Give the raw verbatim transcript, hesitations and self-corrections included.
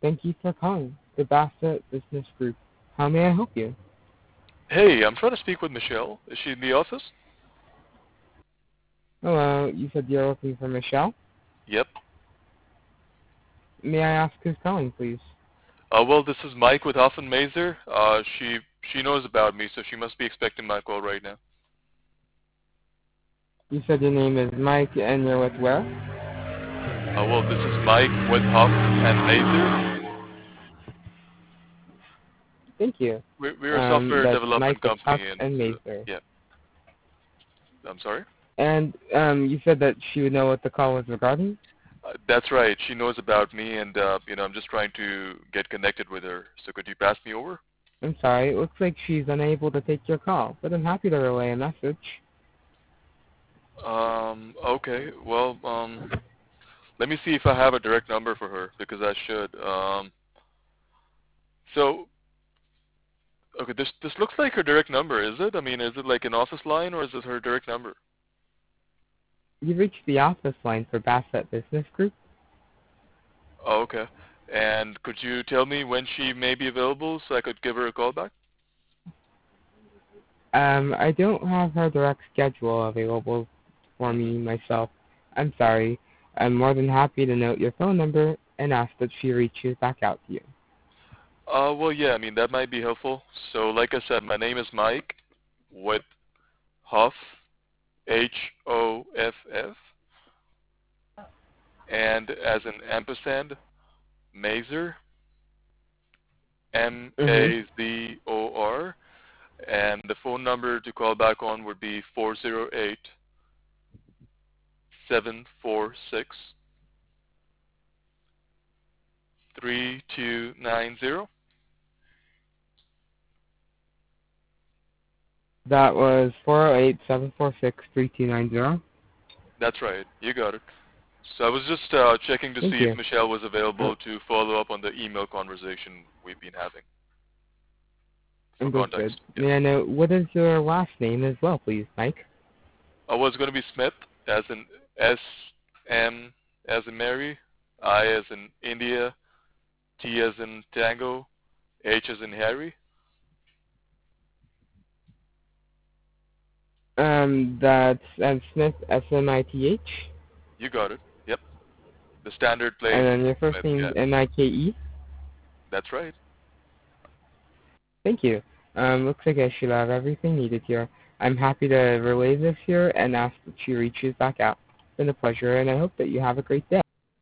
Thank you for calling the Bassett Business Group. How may I help you? Hey, I'm trying to speak with Michelle. Is she in the office? Hello, you said you're looking for Michelle? Yep. May I ask who's calling, please? Uh, well, this is Mike with Hoffman Mazer. Uh, she she knows about me, so she must be expecting my call right now. You said your name is Mike and you're with where? Uh, well, this is Mike with Hoffman and Mazer. Thank you. We're, we're a Um, software that's development Mike with company, Huff and and uh, Mazer. yeah. I'm sorry. And um, you said that she would know what the call was regarding? Uh, that's right. She knows about me, and uh, you know, I'm just trying to get connected with her. So could you pass me over? I'm sorry, it looks like she's unable to take your call, but I'm happy to relay a message. Um. Okay. Well. Um. Let me see if I have a direct number for her because I should. Um. So Okay, this this looks like her direct number, is it? I mean, is it like an office line or is it her direct number? You've reached the office line for Bassett Business Group. Oh, okay. And could you tell me when she may be available so I could give her a call back? Um, I don't have her direct schedule available for me myself. I'm sorry. I'm more than happy to note your phone number and ask that she reaches back out to you. Uh, well, yeah, I mean, that might be helpful. So, like I said, my name is Mike with Hoff, H O F F, and as an ampersand, Mazer, M Mm-hmm. A Z O R, and the phone number to call back on would be four zero eight, seven four six, three two nine zero. That was four oh eight, seven four six, three two nine zero. That's right. You got it. So I was just uh, checking to Thank see if you. Michelle was Uh, available to follow up on the email conversation we've been having for understood. context. Yeah. May I know what is your last name as well, please, Mike? I was going to be Smith, as in S M as in Mary, I as in India, T as in Tango, H as in Harry. Um, that's um, Smith, S M I T H. You got it. Yep. The standard And plain then your first Smith. name Yeah. is M I K E. That's right. Thank you. Um, looks like I should have everything needed here. I'm happy to relay this here and ask that she reaches back out. It's been a pleasure, and I hope that you have a great day.